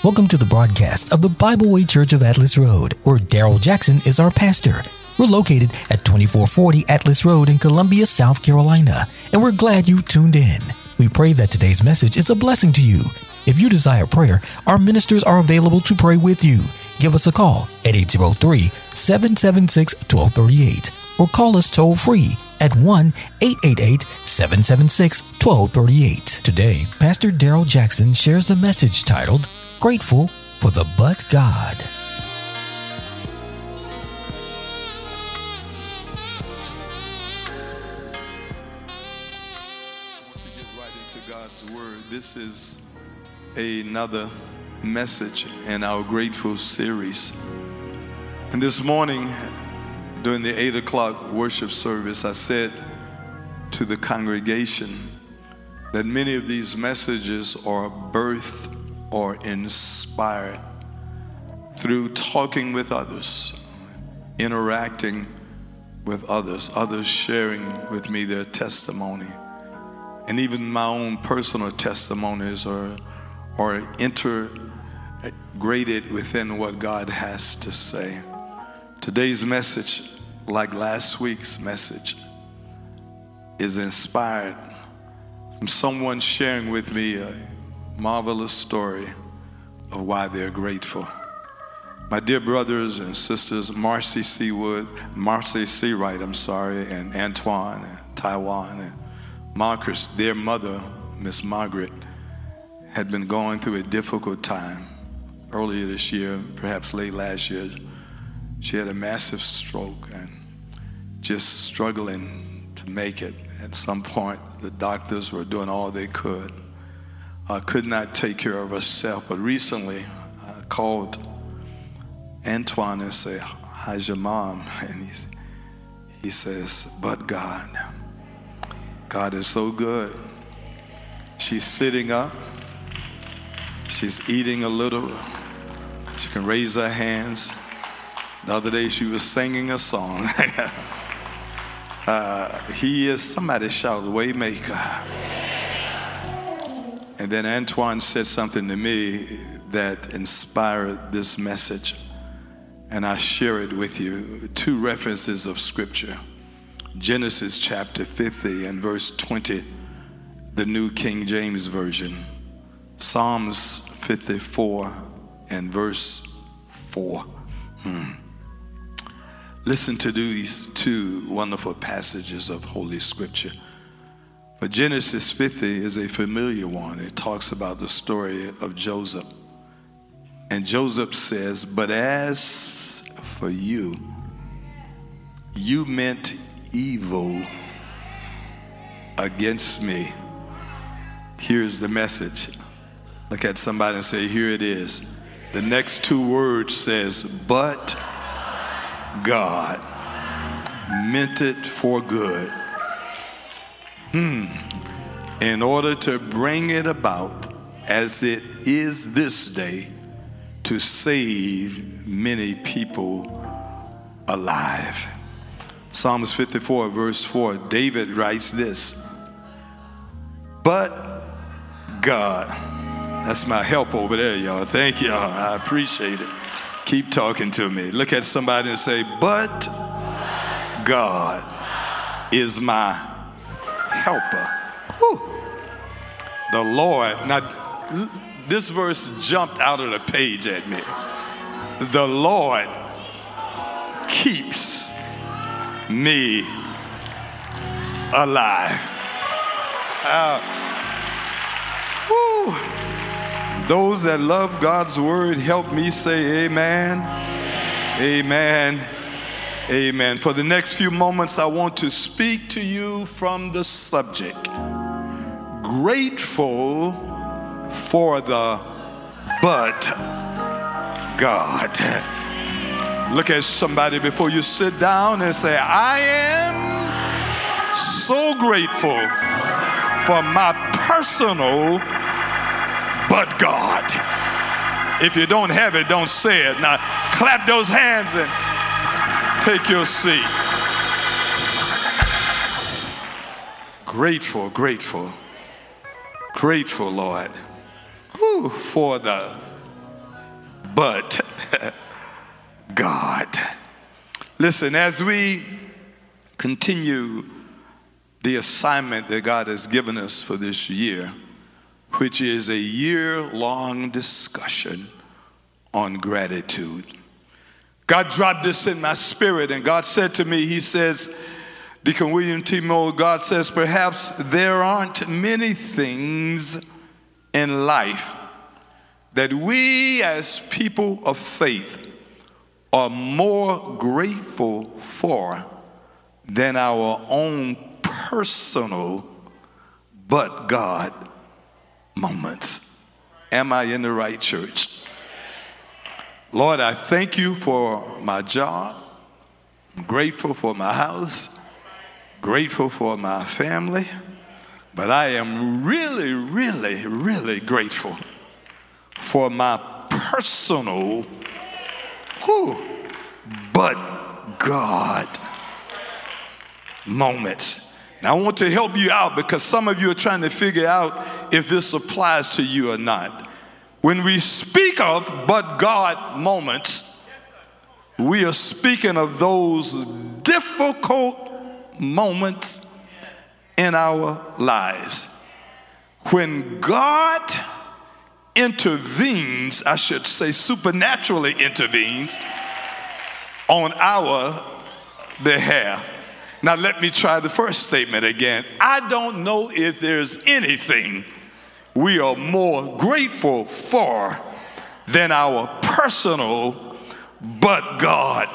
Welcome to the broadcast of the Bible Way Church of Atlas Road, where Daryl Jackson is our pastor. We're located at 2440 Atlas Road in Columbia, South Carolina, and we're glad you tuned in. We pray that today's message is a blessing to you. If you desire prayer, our ministers are available to pray with you. Give us a call at 803-776-1238 or call us toll-free at 1-888-776-1238. Today, Pastor Daryl Jackson shares a message titled, Grateful for the But God. I want to get right into God's Word. This is another message in our Grateful series. And this morning, during the 8 o'clock worship service, I said to the congregation that many of these messages are birthed or inspired through talking with others, interacting with others sharing with me their testimony. And even my own personal testimonies are integrated within what God has to say. Today's message, like last week's message, is inspired from someone sharing with me a marvelous story of why they're grateful. My dear brothers and sisters, Marcy C. Wright, and Antoine, and Taiwan, and Marcus, their mother, Miss Margaret, had been going through a difficult time earlier this year, perhaps late last year. She had a massive stroke and just struggling to make it. At some point, the doctors were doing all they could. Could not take care of herself, but recently I called Antoine and said, "How's your mom?" And he says, "But God. God is so good." She's sitting up. She's eating a little. She can raise her hands. The other day she was singing a song. He is, somebody shout, Waymaker. And then Antoine said something to me that inspired this message. And I share it with you. 2 references of scripture. Genesis chapter 50 and verse 20, the New King James Version. Psalms 54 and verse 4. Listen to these 2 wonderful passages of Holy Scripture. For Genesis 50 is a familiar one. It talks about the story of Joseph. And Joseph says, "But as for you, you meant evil against me." Here's the message. Look at somebody and say, here it is. The next 2 words says, "But God meant it for good, in order to bring it about as it is this day, to save many people alive." Psalms 54 verse 4, David writes this, "But God," that's my help over there, y'all. Thank y'all. I appreciate it. Keep talking to me. Look at somebody and say, "But God is my helper." Whew. The Lord, now this verse jumped out of the page at me. The Lord keeps me alive. Those that love God's word, help me say amen. Amen. Amen. For the next few moments, I want to speak to you from the subject, grateful for the but God. Look at somebody before you sit down and say, "I am so grateful for my personal but God." If you don't have it, don't say it. Now clap those hands and take your seat. Grateful, grateful, grateful, Lord, for the but God. Listen, as we continue the assignment that God has given us for this year, which is a year-long discussion on gratitude. God dropped this in my spirit, and God said to me, he says, Deacon William T. Moore, God says, perhaps there aren't many things in life that we as people of faith are more grateful for than our own personal but God moments. Am I in the right church? Lord, I thank you for my job. I'm grateful for my house, grateful for my family, but I am really, really, really grateful for my personal, but God moments. Now, I want to help you out because some of you are trying to figure out if this applies to you or not. When we speak of but God moments, we are speaking of those difficult moments in our lives. When God intervenes, I should say supernaturally intervenes on our behalf. Now let me try the first statement again. I don't know if there's anything we are more grateful for than our personal but God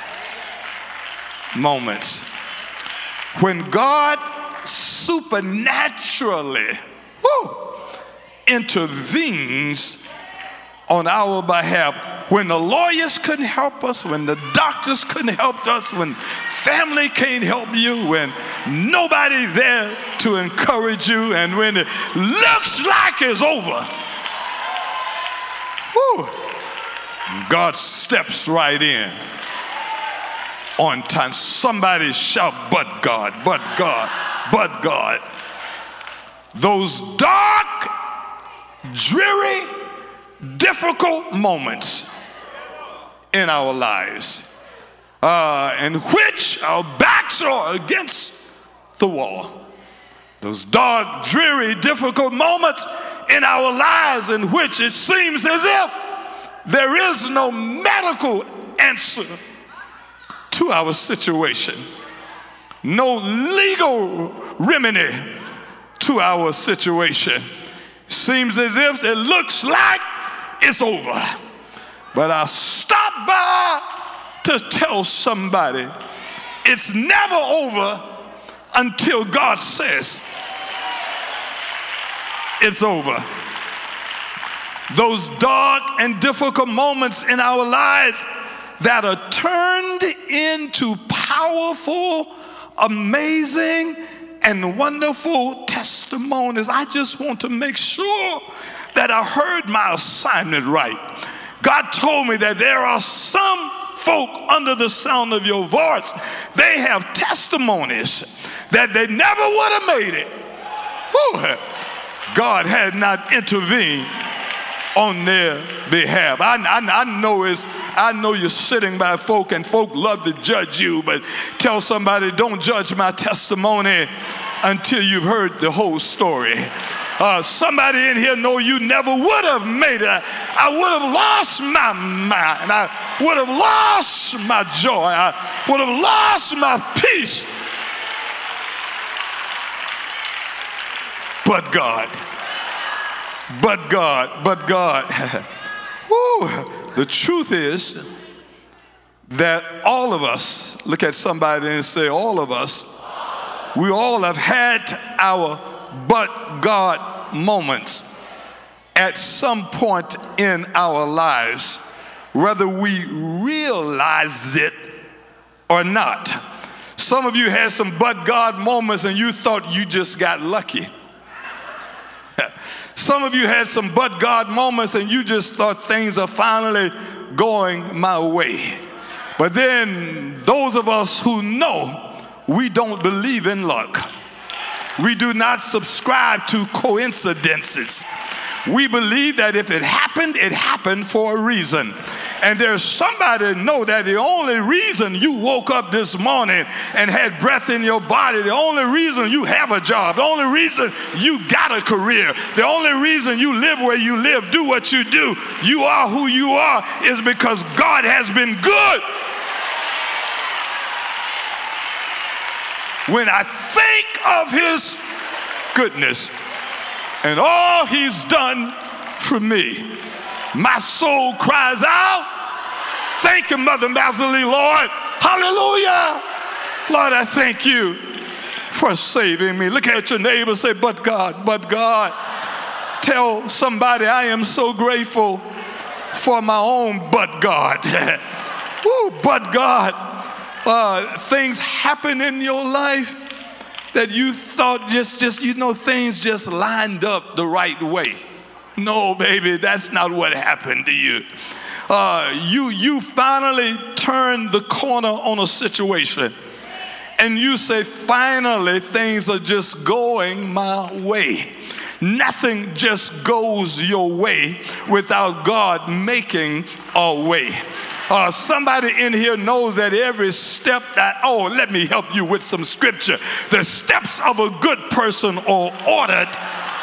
moments. When God supernaturally intervenes on our behalf, when the lawyers couldn't help us, when the doctors couldn't help us, when family can't help you, when nobody there to encourage you, and when it looks like it's over, God steps right in on time. Somebody shout, but God, but God, but God. Those dark, dreary, difficult moments in our lives in which our backs are against the wall. Those dark, dreary, difficult moments in our lives in which it seems as if there is no medical answer to our situation, no legal remedy to our situation. Seems as if it looks like it's over. But I stopped by to tell somebody it's never over until God says it's over. Those dark and difficult moments in our lives that are turned into powerful, amazing, and wonderful testimonies. I just want to make sure that I heard my assignment right. God told me that there are some folk under the sound of your voice. They have testimonies that they never would have made it. God had not intervened on their behalf. I know you're sitting by folk and folk love to judge you, but tell somebody, don't judge my testimony until you've heard the whole story. Somebody in here know you never would have made it. I would have lost my mind. I would have lost my joy. I would have lost my peace. But God. But God. But God. The truth is that all of us, look at somebody and say, all of us, we all have had our but God moments at some point in our lives, whether we realize it or not. Some of you had some but God moments and you thought you just got lucky. Some of you had some but God moments and you just thought things are finally going my way. But then those of us who know we don't believe in luck, we do not subscribe to coincidences, We believe that if it happened for a reason. And there's somebody know that the only reason you woke up this morning and had breath in your body, the only reason you have a job, the only reason you got a career, the only reason you live where you live, do what you do, you are who you are, is because God has been good. When I think of his goodness and all he's done for me, my soul cries out, thank you, Mother Masley, Lord. Hallelujah. Lord, I thank you for saving me. Look at your neighbor and say, but God, but God. Tell somebody, I am so grateful for my own but God. Woo, but God. Things happen in your life that you thought things just lined up the right way. No, baby, that's not what happened to you. You finally turned the corner on a situation, and you say, finally, things are just going my way. Nothing just goes your way without God making a way. Somebody in here knows that every step let me help you with some scripture. The steps of a good person are ordered.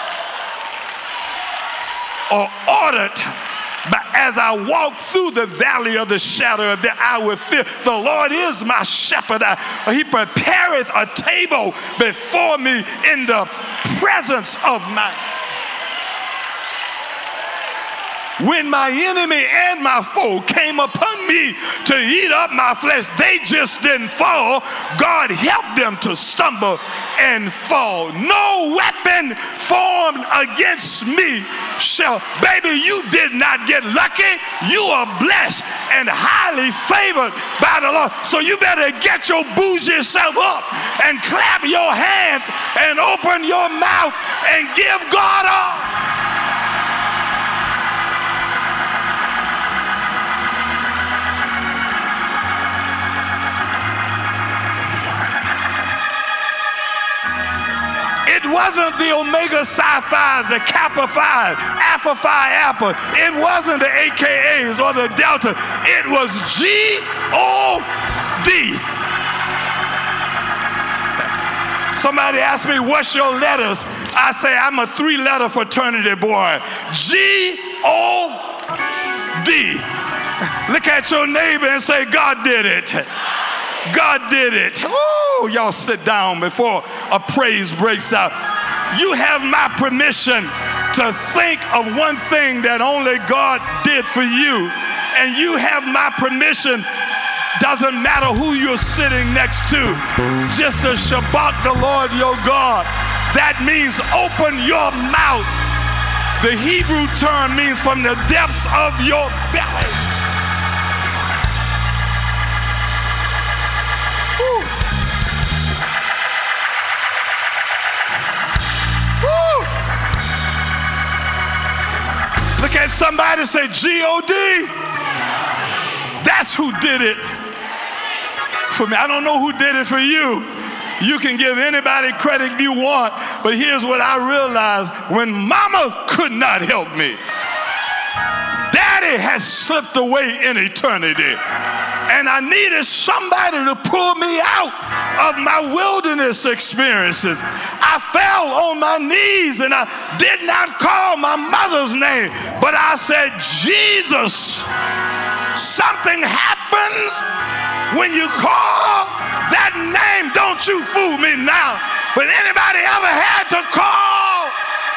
But as I walk through the valley of the shadow of death, I will fear. The Lord is my shepherd. He prepareth a table before me in the presence of my... When my enemy and my foe came upon me to eat up my flesh, they just didn't fall. God helped them to stumble and fall. No weapon formed against me shall. Baby, you did not get lucky. You are blessed and highly favored by the Lord. So you better get your bougie self up and clap your hands and open your mouth and give God all. It wasn't the Omega Psi Phi's, the Kappa Phi, Alpha Phi Alpha. It wasn't the AKAs or the Delta. It was G-O-D. Somebody asked me, what's your letters? I say, I'm a 3-letter fraternity boy. G-O-D. Look at your neighbor and say, God did it. God did it. Ooh, y'all sit down before a praise breaks out. You have my permission to think of one thing that only God did for you. And you have my permission, doesn't matter who you're sitting next to, just to Shabbat the Lord your God. That means open your mouth. The Hebrew term means from the depths of your belly. Look at somebody, say G-O-D. That's who did it for me. I don't know who did it for you. You can give anybody credit if you want, but here's what I realized. When mama could not help me, daddy has slipped away in eternity. And I needed somebody to pull me out of my wilderness experiences. I fell on my knees and I did not call my mother's name, but I said, Jesus. Something happens when you call that name. Don't you fool me now. But anybody ever had to call?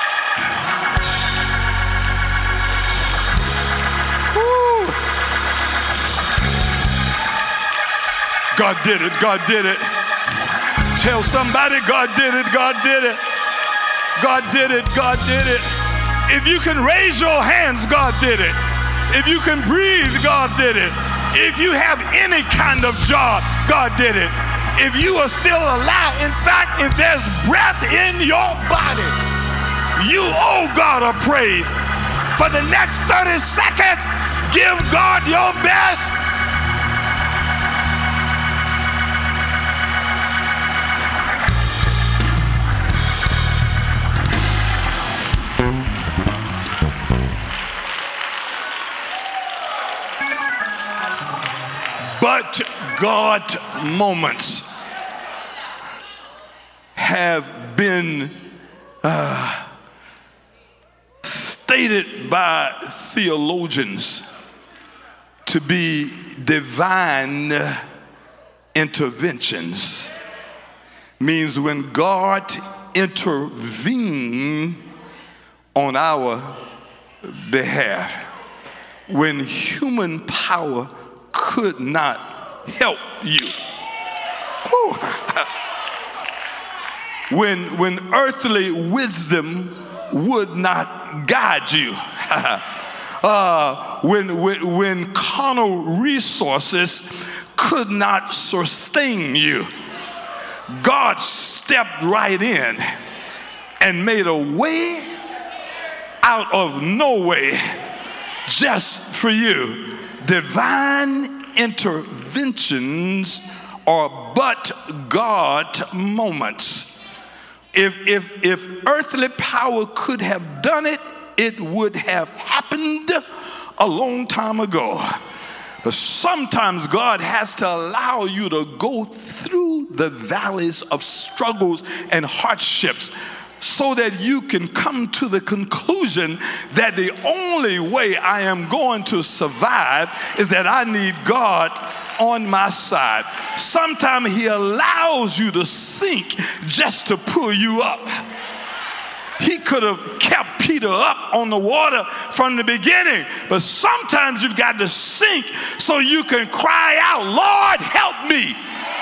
God did it. God did it. Tell somebody, God did it. God did it. God did it. God did it. If you can raise your hands, God did it. If you can breathe, God did it. If you have any kind of job, God did it. If you are still alive, in fact, if there's breath in your body, you owe God a praise. For the next 30 seconds, give God your best. but God moments have been stated by theologians to be divine interventions. Means when God intervenes on our behalf, when human power could not help you. When earthly wisdom would not guide you. When carnal resources could not sustain you. God stepped right in and made a way out of no way just for you. Divine interventions are but God moments. If earthly power could have done it, it would have happened a long time ago. But sometimes God has to allow you to go through the valleys of struggles and hardships so that you can come to the conclusion that the only way I am going to survive is that I need God on my side. Sometimes he allows you to sink just to pull you up. He could have kept Peter up on the water from the beginning, but sometimes you've got to sink so you can cry out, Lord, help me.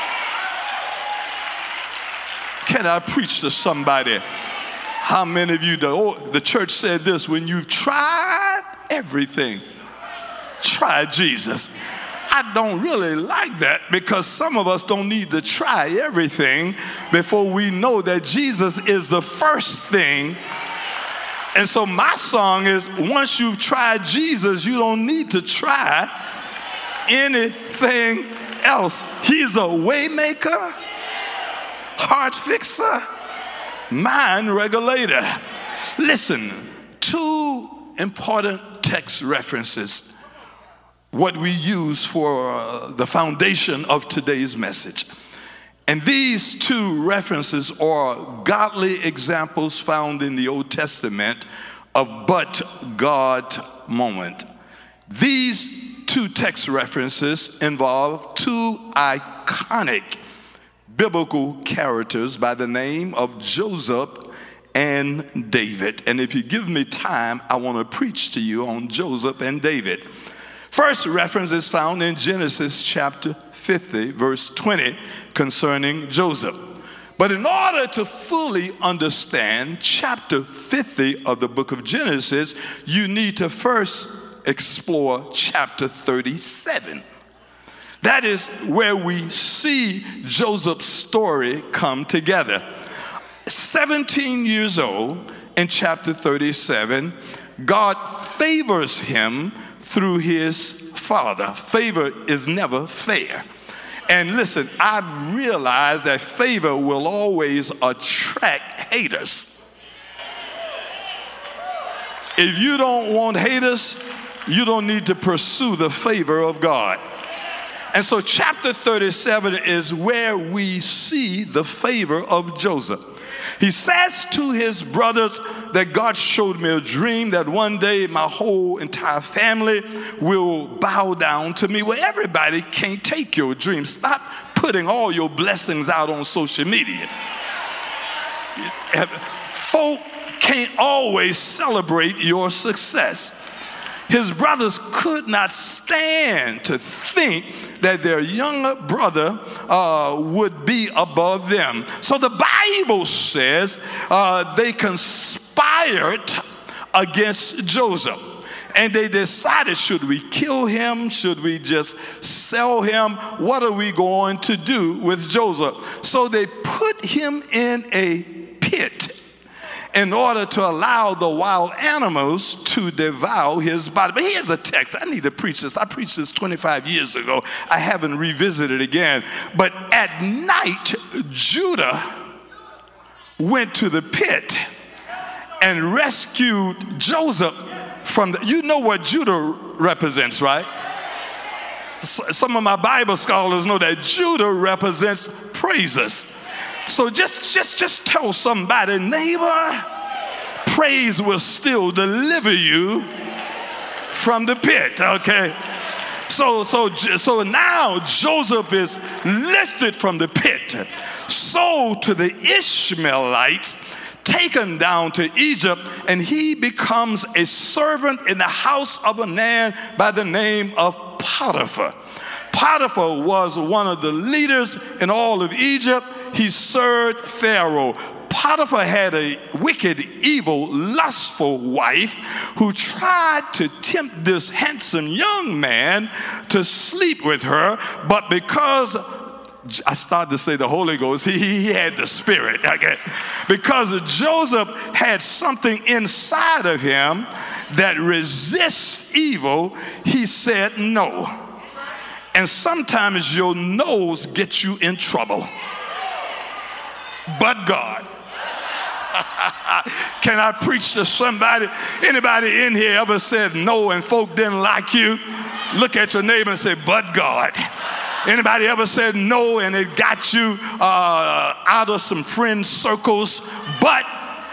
Can I preach to somebody? How many of you, the church said this, when you've tried everything, try Jesus. I don't really like that because some of us don't need to try everything before we know that Jesus is the first thing. And so my song is, once you've tried Jesus, you don't need to try anything else. He's a way maker, heart fixer, mind regulator. Listen, two important text references, what we use for the foundation of today's message. And these two references are godly examples found in the Old Testament of but God moment. These two text references involve two iconic biblical characters by the name of Joseph and David. And if you give me time, I want to preach to you on Joseph and David. First reference is found in Genesis chapter 50, verse 20, concerning Joseph. But in order to fully understand chapter 50 of the book of Genesis, you need to first explore chapter 37. That is where we see Joseph's story come together. 17 years old in chapter 37, God favors him through his father. Favor is never fair. And listen, I've realized that favor will always attract haters. If you don't want haters, you don't need to pursue the favor of God. And so chapter 37 is where we see the favor of Joseph. He says to his brothers that God showed me a dream that one day my whole entire family will bow down to me. Well, everybody can't take your dream. Stop putting all your blessings out on social media. Folk can't always celebrate your success. His brothers could not stand to think that their younger brother would be above them. So the Bible says they conspired against Joseph. And they decided, should we kill him? Should we just sell him? What are we going to do with Joseph? So they put him in a pit in order to allow the wild animals to devour his body. But here's a text. I need to preach this. I preached this 25 years ago. I haven't revisited it again. But at night, Judah went to the pit and rescued Joseph from the, you know what Judah represents, right? Some of my Bible scholars know that Judah represents praises. So just tell somebody, neighbor, praise will still deliver you from the pit, okay? So now Joseph is lifted from the pit, sold to the Ishmaelites, taken down to Egypt, and he becomes a servant in the house of a man by the name of Potiphar. Potiphar was one of the leaders in all of Egypt. He served Pharaoh. Potiphar had a wicked, evil, lustful wife who tried to tempt this handsome young man to sleep with her, but because I started to say the Holy Ghost, he had the Spirit, okay? Because Joseph had something inside of him that resists evil, he said no. And sometimes your no's get you in trouble. But God. Can I preach to somebody? Anybody in here ever said no and folk didn't like you? Look at your neighbor and say, but God. Anybody ever said no and it got you out of some friend circles? But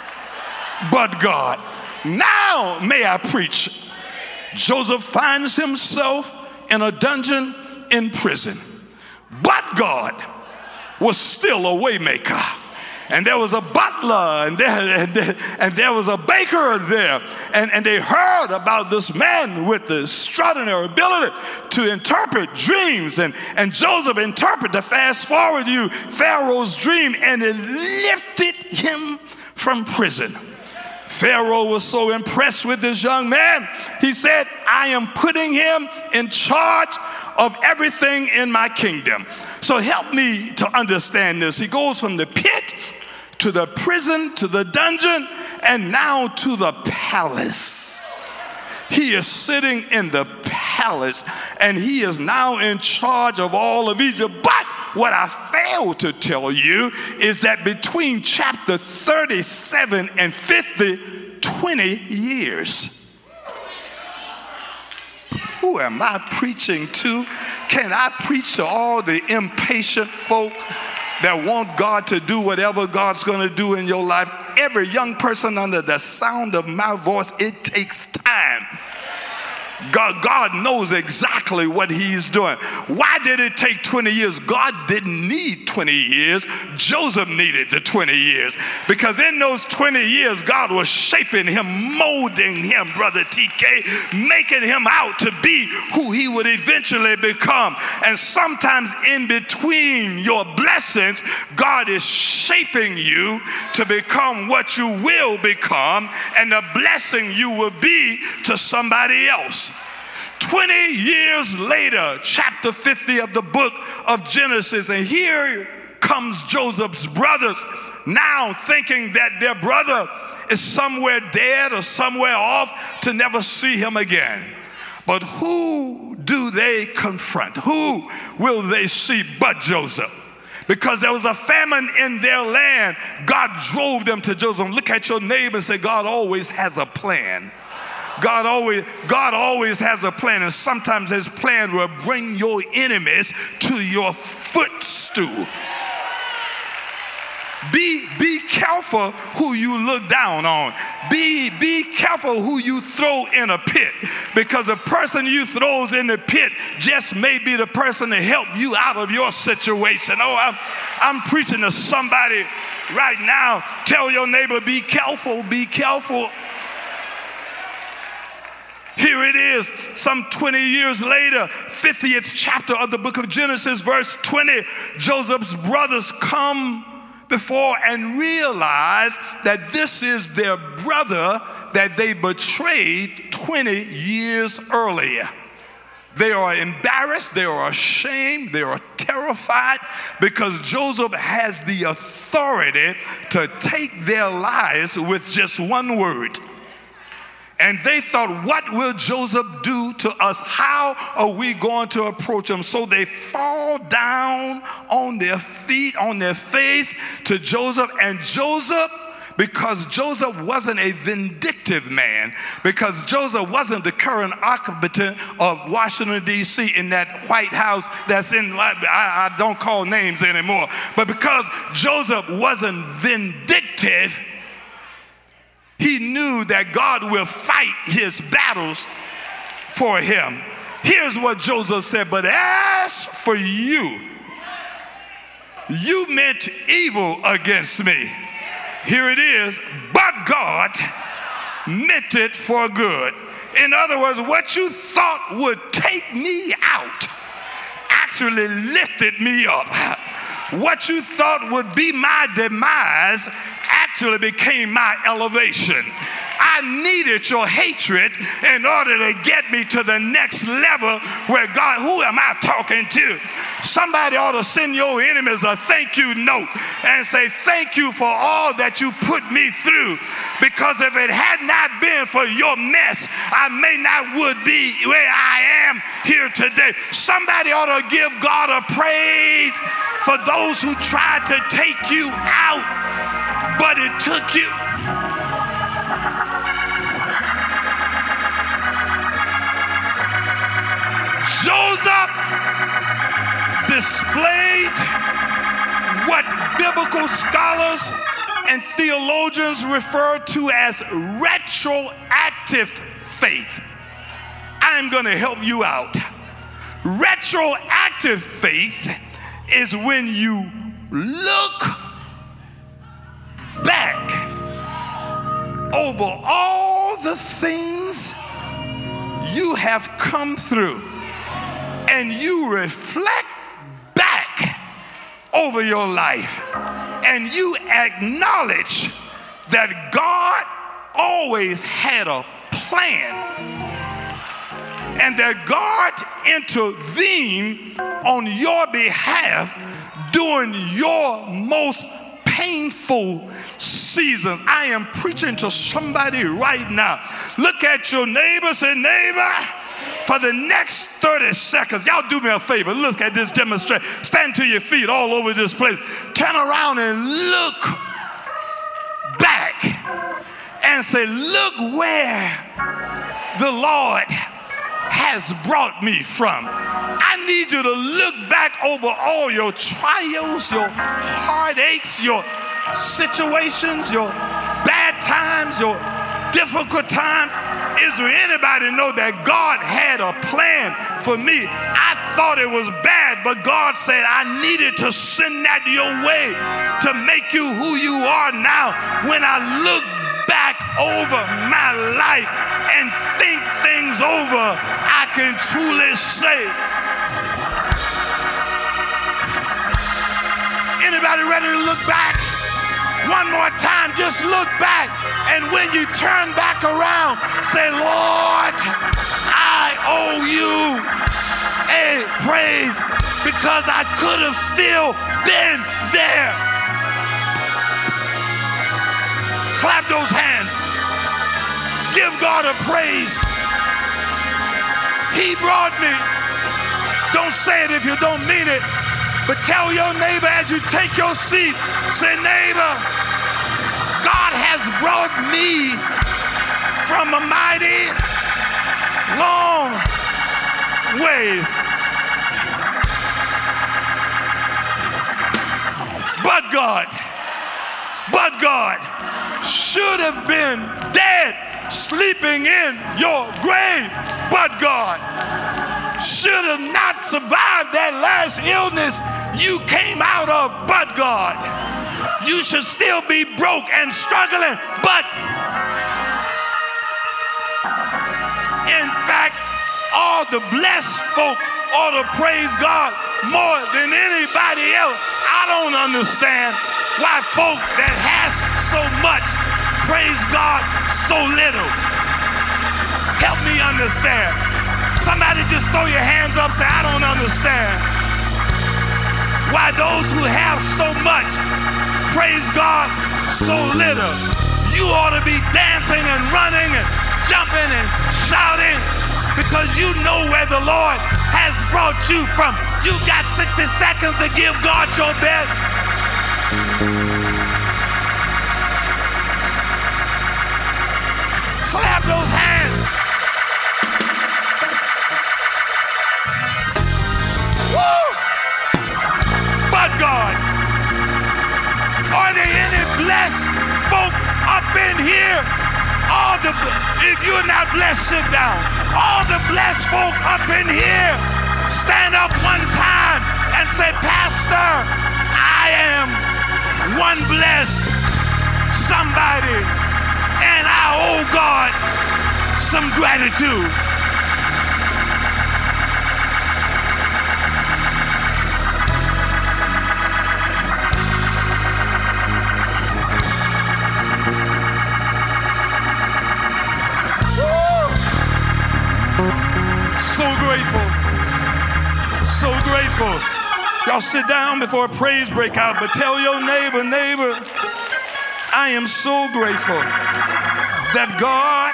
God. Now may I preach. Joseph finds himself in a dungeon in prison. But God was still a way maker. And there was a butler and there was a baker there. And they heard about this man with the extraordinary ability to interpret dreams. And Joseph interpreted, to fast forward you, Pharaoh's dream, and it lifted him from prison. Pharaoh was so impressed with this young man, he said, I am putting him in charge of everything in my kingdom. So help me to understand this. He goes from the pit to the prison, to the dungeon, and now to the palace. He is sitting in the palace, and he is now in charge of all of Egypt. But what I failed to tell you is that between chapter 37 and 50, 20 years. Who am I preaching to? Can I preach to all the impatient folk that want God to do whatever God's going to do in your life? Every young person under the sound of my voice, it takes time. God knows exactly what he's doing. Why did it take 20 years? God didn't need 20 years. Joseph needed the 20 years. Because in those 20 years, God was shaping him, molding him, Brother TK, making him out to be who he would eventually become. And sometimes in between your blessings, God is shaping you to become what you will become, and the blessing you will be to somebody else. 20 years later, chapter 50 of the book of Genesis, and here comes Joseph's brothers, now thinking that their brother is somewhere dead or somewhere off to never see him again. But who do they confront? Who will they see but Joseph? Because there was a famine in their land, God drove them to Joseph. Look at your neighbor and say, God always has a plan. God always has a plan, and sometimes his plan will bring your enemies to your footstool. Be careful who you look down on. Be careful who you throw in a pit, because the person you throws in the pit just may be the person to help you out of your situation. Oh, I'm preaching to somebody right now. Tell your neighbor, be careful, be careful. Here it is, some 20 years later, 50th chapter of the book of Genesis, verse 20. Joseph's brothers come before and realize that this is their brother that they betrayed 20 years earlier. They are embarrassed, they are ashamed, they are terrified, because Joseph has the authority to take their lives with just one word. And they thought, what will Joseph do to us? How are we going to approach him? So they fall down on their feet, on their face to Joseph. And Joseph, because Joseph wasn't a vindictive vindictive man, because Joseph wasn't the current occupant of Washington, D.C. in that White House that's in, I don't call names anymore, but because Joseph wasn't vindictive, he knew that God will fight his battles for him. Here's what Joseph said, but as for you, you meant evil against me. Here it is, but God meant it for good. In other words, what you thought would take me out actually lifted me up. What you thought would be my demise actually became my elevation. I needed your hatred in order to get me to the next level where God, who am I talking to? Somebody ought to send your enemies a thank you note and say, thank you for all that you put me through. Because if it had not been for your mess, I may not would be where I am here today. Somebody ought to give God a praise for those who tried to take you out, but it took you. Joseph displayed what biblical scholars and theologians refer to as retroactive faith. I'm going to help you out. Retroactive faith is when you look back over all the things you have come through and you reflect back over your life and you acknowledge that God always had a plan and that God intervened on your behalf during your most painful seasons. I am preaching to somebody right now. Look at your neighbor, say, neighbor, for the next 30 seconds, y'all do me a favor. Look at this demonstration. Stand to your feet all over this place. Turn around and look back and say, look where the Lord has brought me from. I need you to look back over all your trials, your heartaches, your situations, your bad times, your difficult times. Is there anybody know that God had a plan for me? I thought it was bad, but God said I needed to send that your way to make you who you are now. When I look back over my life and think things over, I can truly say, anybody ready to look back? One more time, just look back. And when you turn back around, say, Lord, I owe you a praise because I could have still been there. Clap those hands. Give God a praise. He brought me. Don't say it if you don't mean it. But tell your neighbor as you take your seat, say, neighbor, God has brought me from a mighty long ways. But God should have been dead, sleeping in your grave. But God should have not survived that last illness you came out of. But God, you should still be broke and struggling. But in fact, all the blessed folk ought to praise God more than anybody else. I don't understand why folk that has so much praise God so little. Help me understand. Somebody just throw your hands up and say, I don't understand why those who have so much praise God so little. You ought to be dancing and running and jumping and shouting because you know where the Lord has brought you from. You got 60 seconds to give God your best. in here, if you're not blessed, sit down. All the blessed folk up in here, stand up one time and say, Pastor, I am one blessed somebody, and I owe God some gratitude. So grateful. So grateful. Y'all sit down before a praise break out, but tell your neighbor, I am so grateful that God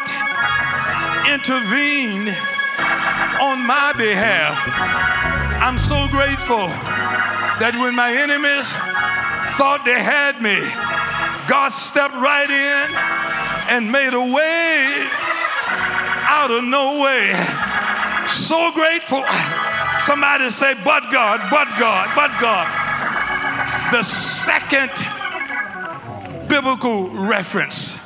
intervened on my behalf. I'm so grateful that when my enemies thought they had me, God stepped right in and made a way out of no way. So grateful. Somebody say, but God, but God, but God. The second biblical reference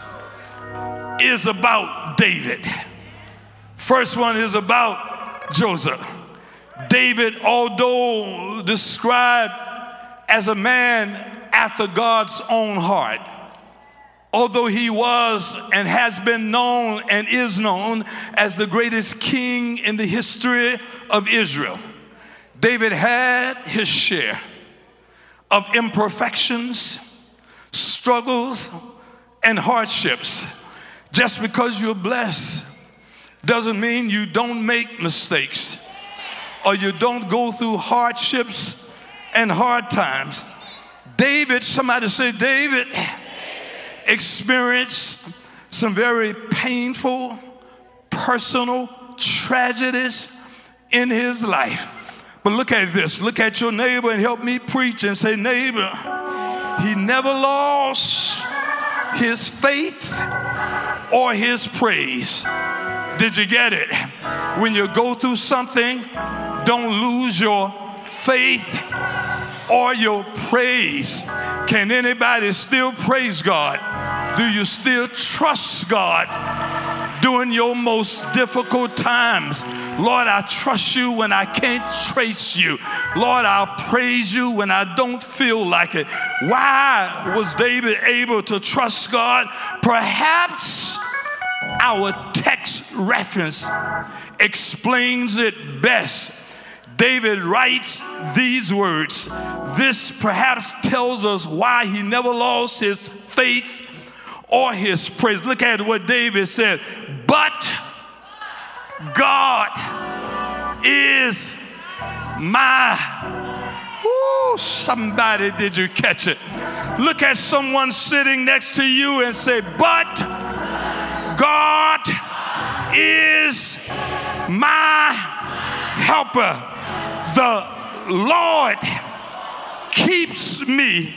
is about David. First one is about Joseph. David, although described as a man after God's own heart, although he was and has been known and is known as the greatest king in the history of Israel, David had his share of imperfections, struggles, and hardships. Just because you're blessed doesn't mean you don't make mistakes or you don't go through hardships and hard times. David, somebody say David, experienced some very painful, personal tragedies in his life. But look at this. Look at your neighbor and help me preach and say, neighbor, he never lost his faith or his praise. Did you get it? When you go through something, don't lose your faith or your praise. Can anybody still praise God? Do you still trust God during your most difficult times? Lord, I trust you when I can't trace you. Lord, I'll praise you when I don't feel like it. Why was David able to trust God? Perhaps our text reference explains it best. David writes these words. This perhaps tells us why he never lost his faith or his praise. Look at what David said. But God is my. Somebody, did you catch it? Look at someone sitting next to you and say, but God is my helper. The Lord keeps me.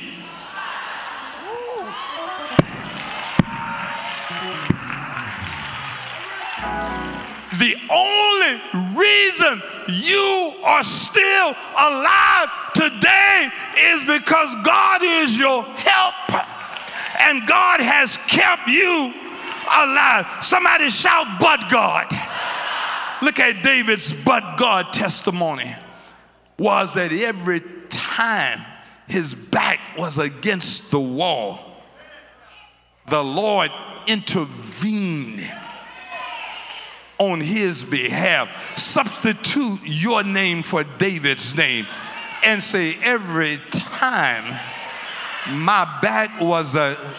The only reason you are still alive today is because God is your help and God has kept you alive. Somebody shout, but God. Look at David's but God testimony. Was that every time his back was against the wall, the Lord intervened on his behalf. Substitute your name for David's name and say, every time my back was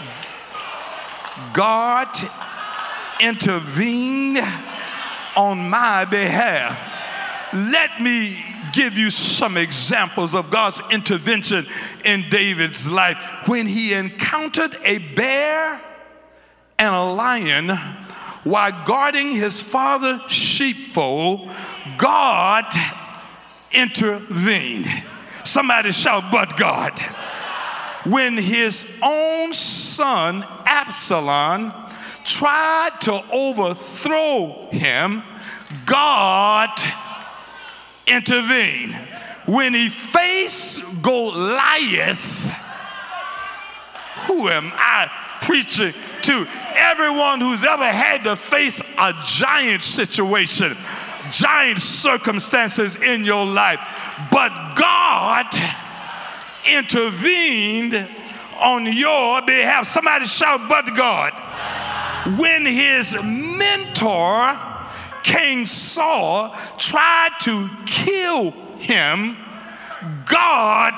God intervened on my behalf. Let me give you some examples of God's intervention in David's life. When he encountered a bear and a lion while guarding his father's sheepfold, God intervened. Somebody shout, but God. When his own son Absalom tried to overthrow him, God intervened. When he faced Goliath, who am I preaching to everyone who's ever had to face a giant situation, giant circumstances in your life. But God intervened on your behalf. Somebody shout, but God. When his mentor, King Saul, tried to kill him, God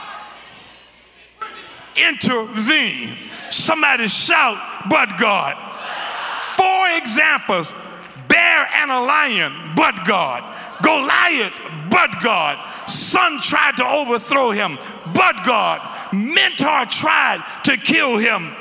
intervened. Somebody shout, but God. 4 examples: bear and a lion, but God. Goliath, but God. Son tried to overthrow him, but God. Mentor tried to kill him.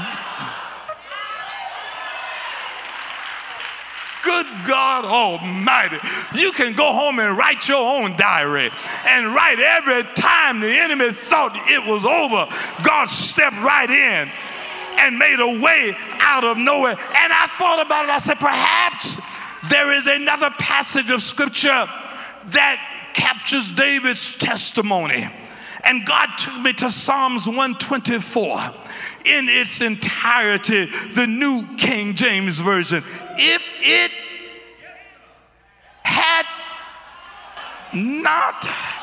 Good God Almighty. You can go home and write your own diary and write every time the enemy thought it was over, God stepped right in and made a way out of nowhere. And I thought about it. I said, perhaps there is another passage of scripture that captures David's testimony. And God took me to Psalms 124 in its entirety, the New King James Version. If it had not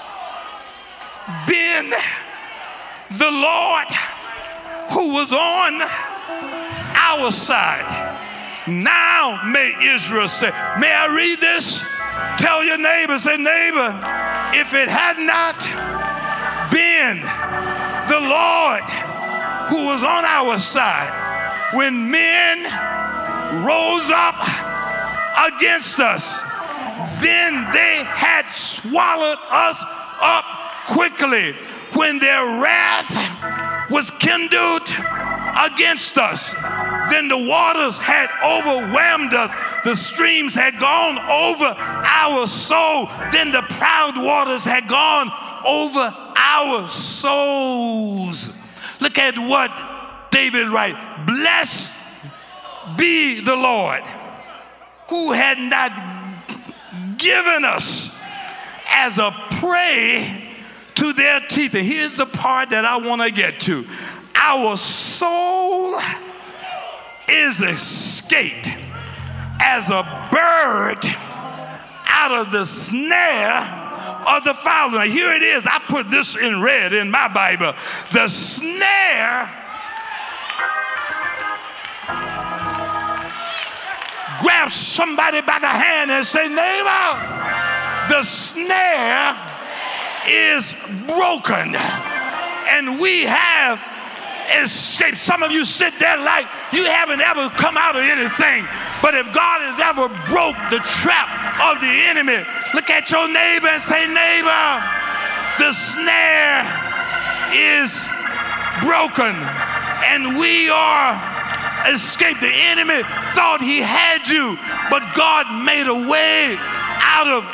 been the Lord who was on our side, now may Israel say. May I read this? Tell your neighbor, say, neighbor, if it had not been the Lord who was on our side, when men rose up against us, then they had swallowed us up quickly. When their wrath was kindled against us, then the waters had overwhelmed us. The streams had gone over our soul. Then the proud waters had gone over our souls. Look at what David writes. Blessed be the Lord, who had not given us as a prey to their teeth. And here's the part that I want to get to. Our soul is escaped as a bird out of the snare of the fowler. Now here it is. I put this in red in my Bible. The snare grab somebody by the hand and say, neighbor, the snare is broken and we have escaped. Some of you sit there like you haven't ever come out of anything. But if God has ever broke the trap of the enemy, look at your neighbor and say, neighbor, the snare is broken and we are escaped. The enemy thought he had you, but God made a way out of.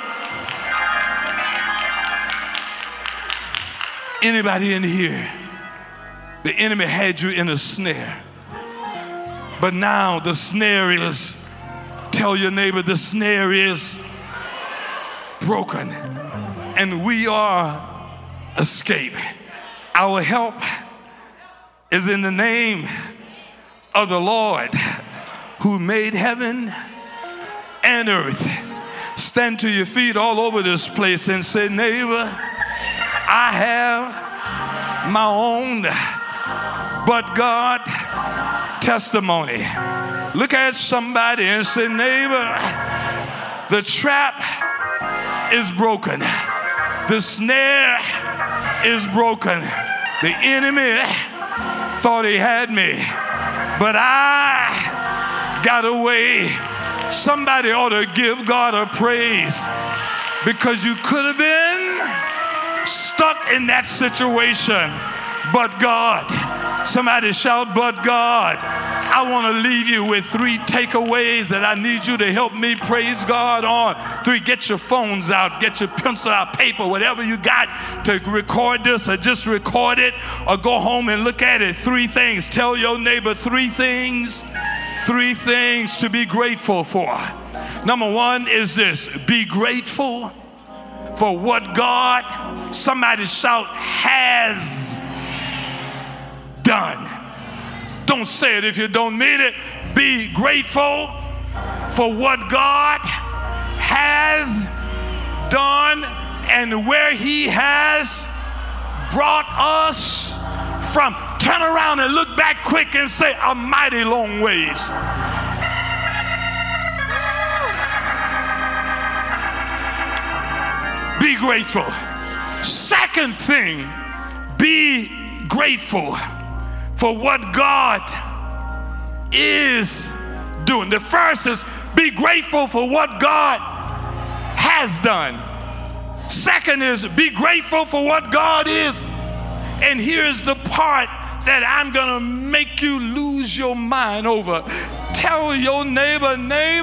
Anybody in here? The enemy had you in a snare, but now the snare is, tell your neighbor, the snare is broken and we are escaped. Our help is in the name of the Lord who made heaven and earth. Stand to your feet all over this place and say, neighbor, I have my own but God testimony. Look at somebody and say, neighbor, the trap is broken. The snare is broken. The enemy thought he had me, but I got away. Somebody ought to give God a praise, because you could have been stuck in that situation, but God. Somebody shout, but God. I want to leave you with 3 takeaways that I need you to help me praise God on. 3, get your phones out, get your pencil out, paper, whatever you got to record this, or just record it, or go home and look at it. 3 things. Tell your neighbor 3 things. 3 things to be grateful for. Number 1 is this: be grateful for what God, somebody shout, has done. Don't say it if you don't mean it. Be grateful for what God has done and where he has brought us from. Turn around and look back quick and say, a mighty long ways. Be grateful. Second thing, be grateful for what God is doing. The first is be grateful for what God has done. Second is be grateful for what God is. And here's the part that I'm gonna make you lose your mind over. Tell your neighbor,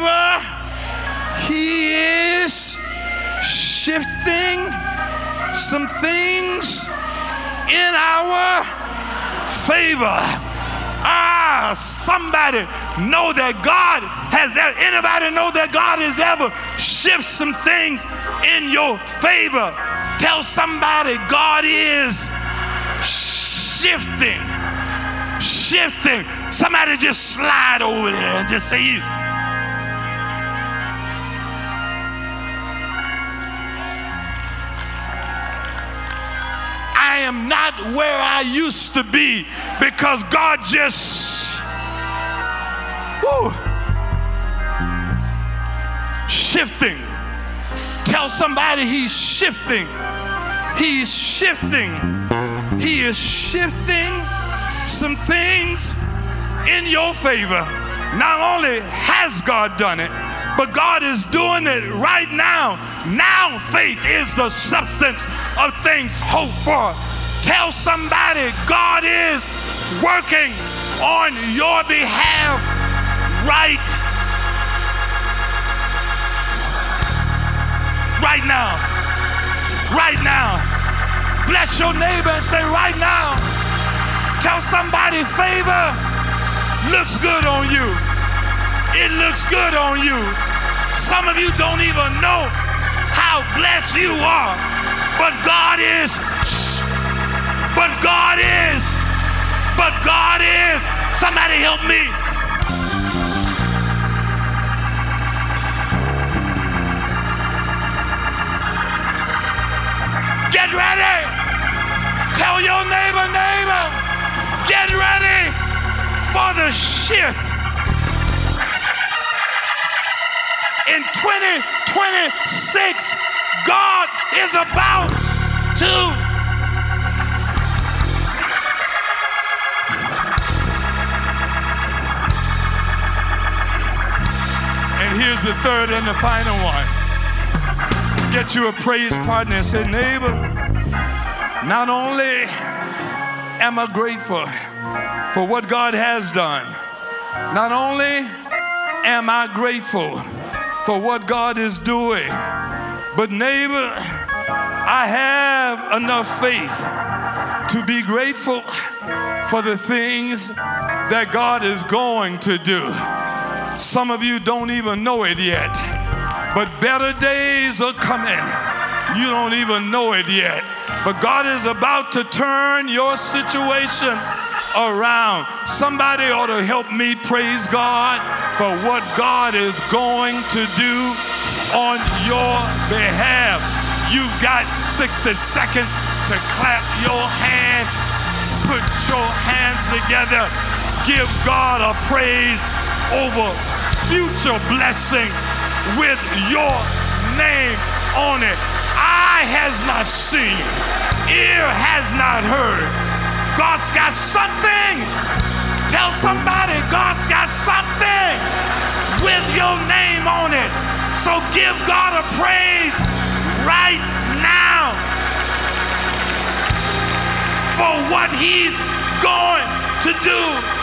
he is shifting some things in our favor. Somebody know that God has ever, anybody know that God has ever shifted some things in your favor? Tell somebody God is shifting. Somebody just slide over there and just say he's. I am not where I used to be because God just shifting. Tell somebody he's shifting. He's shifting. He is shifting some things in your favor. Not only has God done it, but God is doing it right now. Now faith is the substance of things hoped for. Tell somebody God is working on your behalf right now. Right now. Bless your neighbor and say right now. Tell somebody favor looks good on you. It looks good on you. Some of you don't even know how blessed you are. But God is. Somebody help me. Get ready. Tell your neighbor, get ready for the shift. In 2026, God is about to. And here's the third and the final one. Get you a praise partner and say, neighbor, not only am I grateful for what God has done, not only am I grateful for what God is doing, but neighbor, I have enough faith to be grateful for the things that God is going to do. Some of you don't even know it yet, but better days are coming. You don't even know it yet, but God is about to turn your situation around. Somebody ought to help me praise God for what God is going to do on your behalf. You've got 60 seconds to clap your hands, put your hands together, give God a praise over future blessings with your name on it. Eye has not seen, ear has not heard. God's got something. Tell somebody God's got something with your name on it. So give God a praise right now for what he's going to do.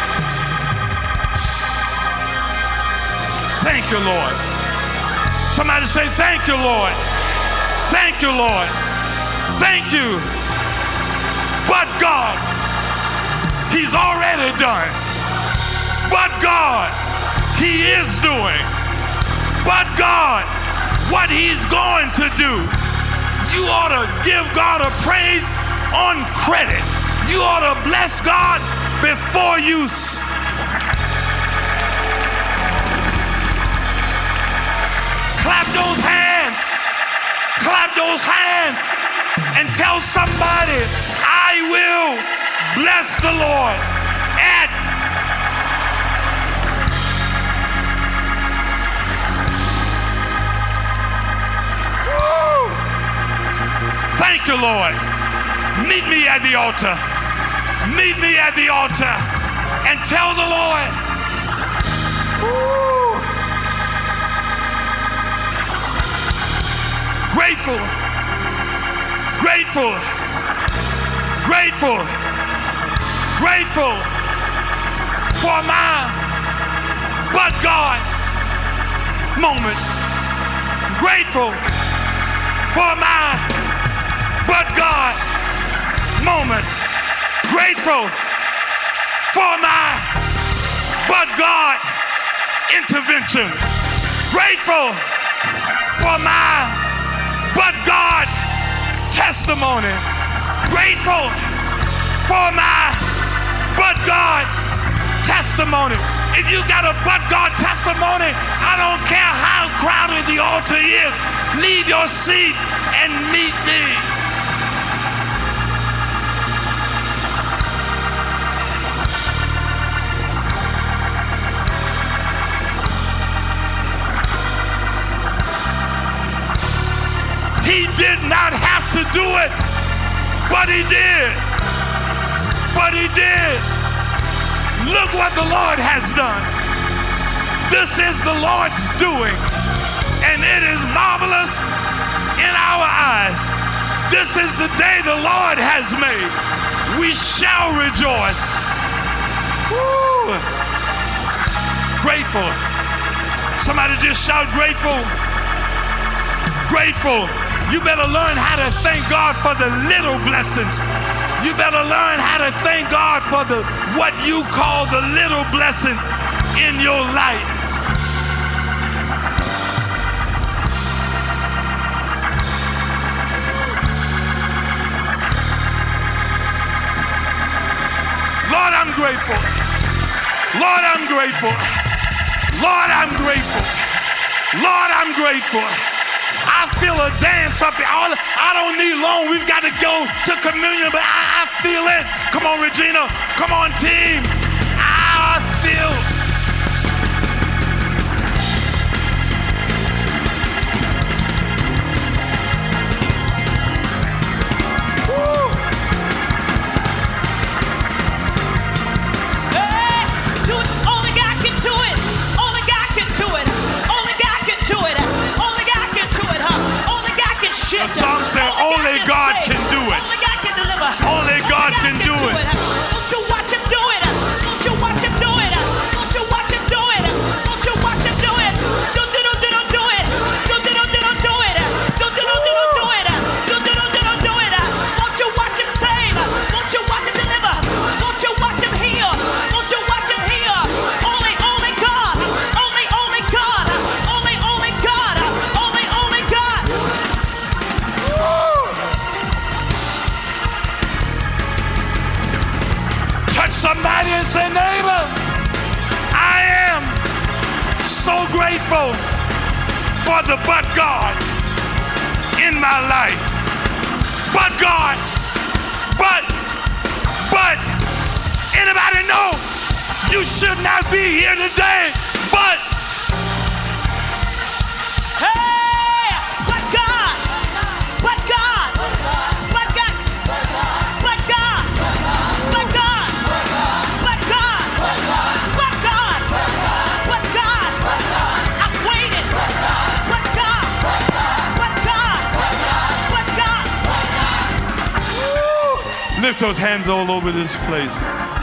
Thank you, Lord. Somebody say, thank you, Lord. Thank you, Lord. Thank you. But God, he's already done. But God, he is doing. But God, what he's going to do. You ought to give God a praise on credit. You ought to bless God before you. Clap those hands. Clap those hands and tell somebody, I will bless the Lord at Woo! Thank you, Lord. Meet me at the altar. Meet me at the altar and tell the Lord. Woo! Grateful, grateful, grateful, grateful for my but God moments. Grateful for my but God moments. Grateful for my but God intervention. Grateful for my but God testimony. Grateful for my but God testimony. If you got a but God testimony, I don't care how crowded the altar is, leave your seat and meet me. He did not have to do it, but he did. But he did. Look what the Lord has done. This is the Lord's doing, and it is marvelous in our eyes. This is the day the Lord has made. We shall rejoice. Woo. Grateful. Somebody just shout grateful. Grateful. You better learn how to thank God for the little blessings. You better learn how to thank God for the what you call the little blessings in your life. Lord, I'm grateful. Lord, I'm grateful. Lord, I'm grateful. Lord, I'm grateful. I feel a dance up here. I don't need long. We've got to go to communion, but I feel it. Come on, Regina. Come on, team. I feel. Woo. Hey, do it. Only God can do it. Only God can do it. Only God can do it. Only God can do it, huh? Only God can shift. The song said, only God can do it. Only God can deliver. Only God can do it. Won't you watch him do it? Won't you watch him do it? Won't you watch him do it? Won't you watch him do it? Don't do it. Don't do it. Don't do it. Don't do it. Won't you watch him save? Won't you watch him deliver? Won't you watch him heal? Won't you watch him heal? Only God. Only God. Only God. Only God. Touch somebody and say, neighbor, I am so grateful for the but God in my life. But God, but, anybody know you should not be here today, but. Hey, but God. But God. But God. But God. But God. But God. But God. But God. I'm waiting. But God. But God. But God. Lift those hands all over this place.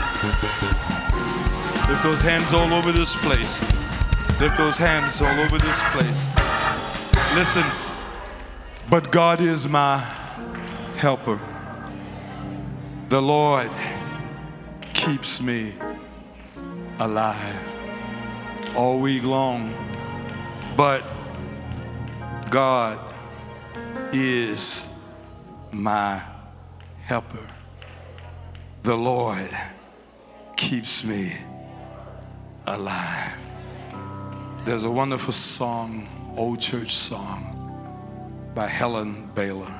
Lift those hands all over this place. Lift those hands all over this place. Listen, but God is my helper. The Lord keeps me alive all week long. But God is my helper. The Lord keeps me alive. There's a wonderful song, old church song, by Helen Baylor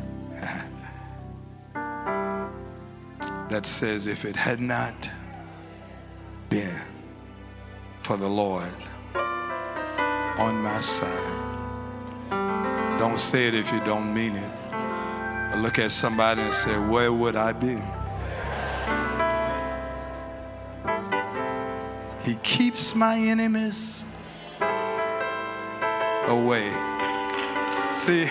that says, if it had not been for the Lord on my side. Don't say it if you don't mean it. But look at somebody and say, where would I be? He keeps my enemies away. See,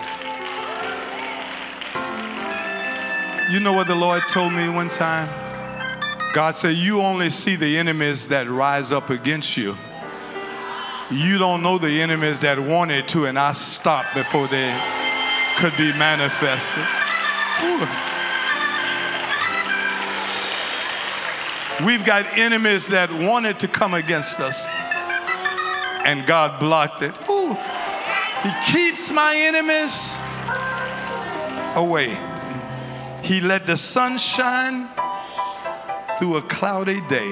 you know what the Lord told me one time? God said, you only see the enemies that rise up against you. You don't know the enemies that wanted to, and I stopped before they could be manifested. Ooh. We've got enemies that wanted to come against us, and God blocked it. Ooh. He keeps my enemies away. He let the sun shine through a cloudy day.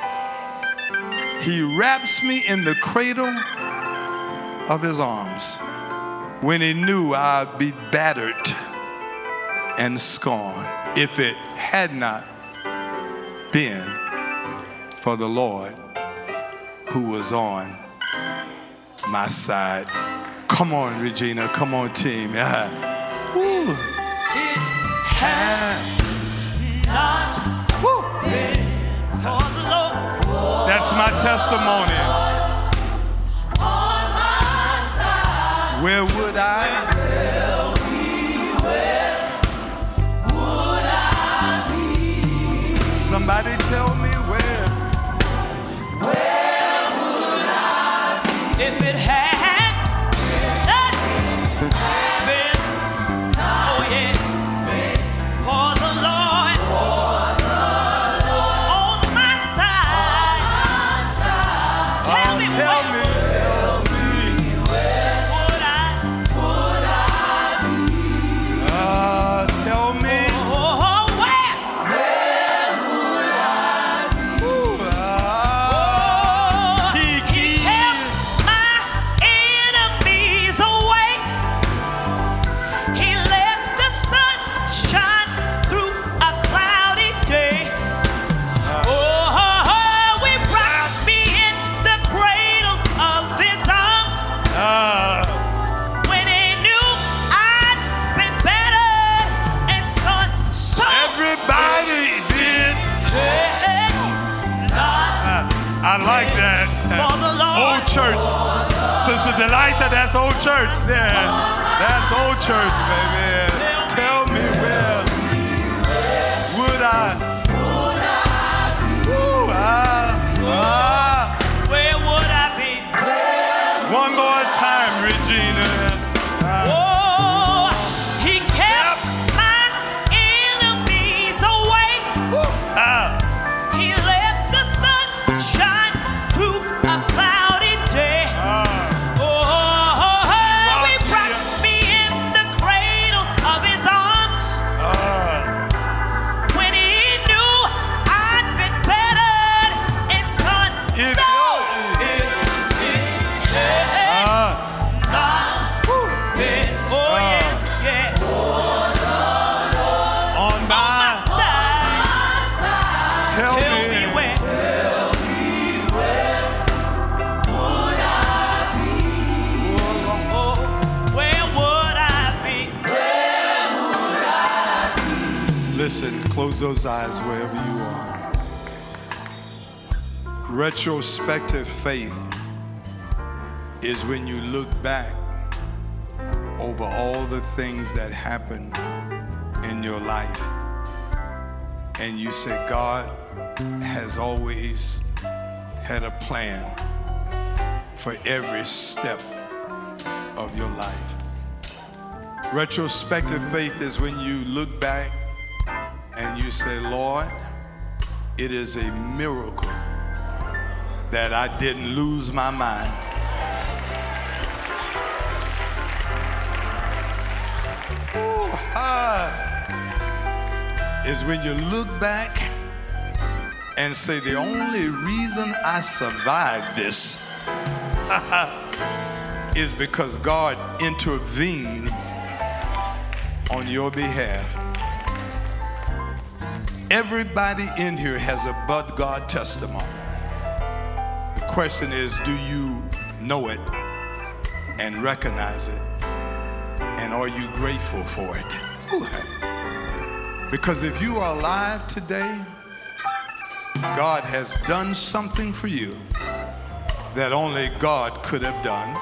He wraps me in the cradle of his arms when he knew I'd be battered and scorned. If it had not been for the Lord who was on my side. Come on, Regina. Come on, team. Yeah. Woo. It had not been for the Lord. That's my testimony. On my side. Where would I? Tell me where would I be? Somebody tell me where. Where would I be? If it had not been, oh yeah, for the Lord on my side. Tell me where would I be? Tell me. Oh, where? Ooh, He kept my enemies away. He let the sun shine through a cloudy day. Oh, we rocked me in the cradle of his arms when he knew I'd been battered and scorned. So everybody did. not I like that. for the Lord. Old church. Sister Delighta, that's old church. Yeah, that's old church, baby. Tell me where would I? Ooh, Where would I be? one more time, Regina. Oh, he kept my enemies away. He let the sun shine through a cloudy day. Oh, we rocked me in the cradle of his arms when he knew I'd been battered and scorned. If- So it had not been, oh yes, yes, on on my my side. tell Tell me. me where. Oh, where would I be? Listen, close those eyes wherever you are. Retrospective faith is when you look back over all the things that happened in your life and you say, God has always had a plan for every step of your life. Retrospective faith is when you look back and you say, Lord, it is a miracle that I didn't lose my mind. Ooh, is when you look back and say, the only reason I survived this is because God intervened on your behalf. Everybody in here has a but God testimony. The question is, do you know it and recognize it? And are you grateful for it? Because if you are alive today, God has done something for you that only God could have done.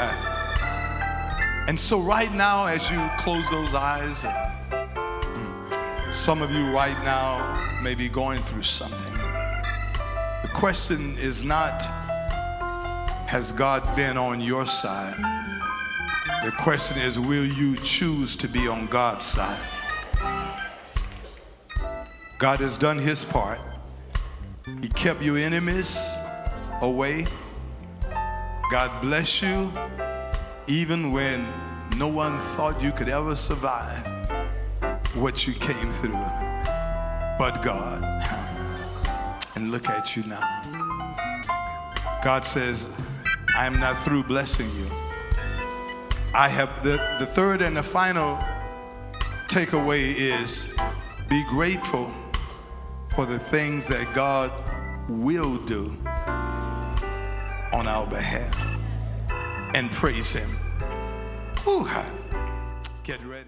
And so right now, as you close those eyes, some of you right now may be going through something. The question is not, has God been on your side? The question is, will you choose to be on God's side? God has done his part. He kept your enemies away. God bless you, even when no one thought you could ever survive what you came through, but God. And look at you now. God says, I am not through blessing you. I have the third and the final takeaway is, be grateful for the things that God will do on our behalf, and praise him. Get ready.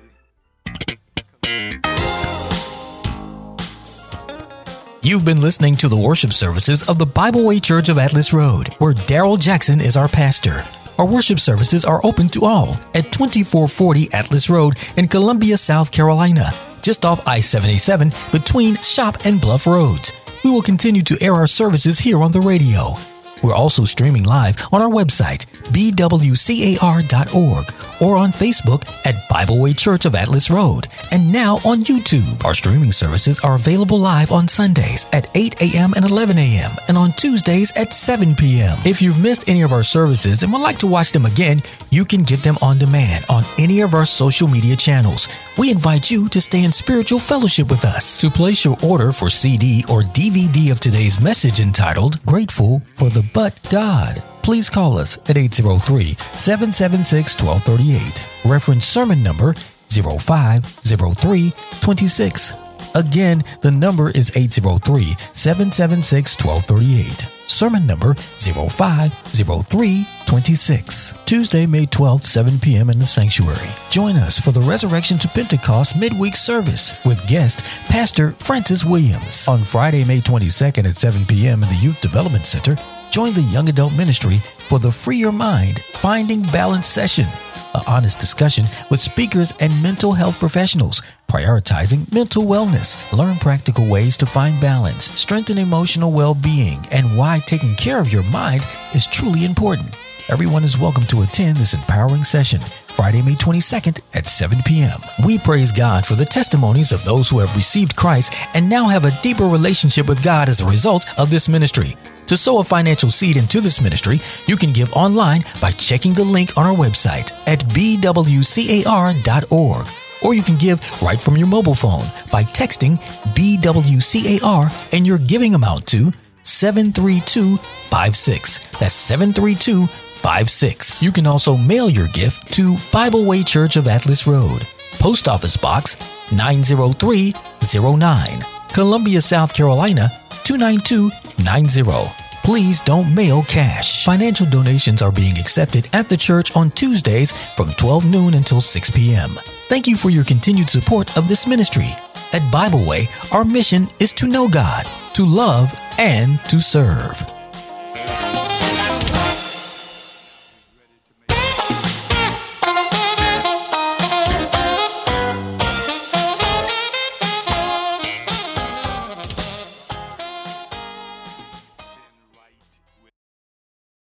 You've been listening to the worship services of the Bible Way Church of Atlas Road, where Daryl Jackson is our pastor. Our worship services are open to all at 2440 Atlas Road in Columbia, South Carolina, just off I-77 between Shop and Bluff Roads. We will continue to air our services here on the radio. We're also streaming live on our website, bwcar.org, or on Facebook at Bible Way Church of Atlas Road, and now on YouTube. Our streaming services are available live on Sundays at 8 a.m. and 11 a.m. and on Tuesdays at 7 p.m. If you've missed any of our services and would like to watch them again, you can get them on demand on any of our social media channels. We invite you to stay in spiritual fellowship with us. To place your order for CD or DVD of today's message entitled Grateful for the But God, please call us at 803-776-1238. Reference sermon number 050326. Again, the number is 803-776-1238. Sermon number 050326. Tuesday, May 12th, 7 p.m. in the sanctuary. Join us for the Resurrection to Pentecost midweek service with guest Pastor Francis Williams. On Friday, May 22nd at 7 p.m. in the Youth Development Center, join the Young Adult Ministry for the Free Your Mind, Finding Balance session, an honest discussion with speakers and mental health professionals, prioritizing mental wellness. Learn practical ways to find balance, strengthen emotional well-being, and why taking care of your mind is truly important. Everyone is welcome to attend this empowering session, Friday, May 22nd at 7 p.m. We praise God for the testimonies of those who have received Christ and now have a deeper relationship with God as a result of this ministry. To sow a financial seed into this ministry, you can give online by checking the link on our website at bwcar.org. Or you can give right from your mobile phone by texting BWCAR and your giving amount to 73256. That's 73256. You can also mail your gift to Bible Way Church of Atlas Road, Post Office Box 90309, Columbia, South Carolina 29290. Please don't mail cash. Financial donations are being accepted at the church on Tuesdays from 12 noon until 6 p.m. Thank you for your continued support of this ministry. At Bible Way, our mission is to know God, to love, and to serve.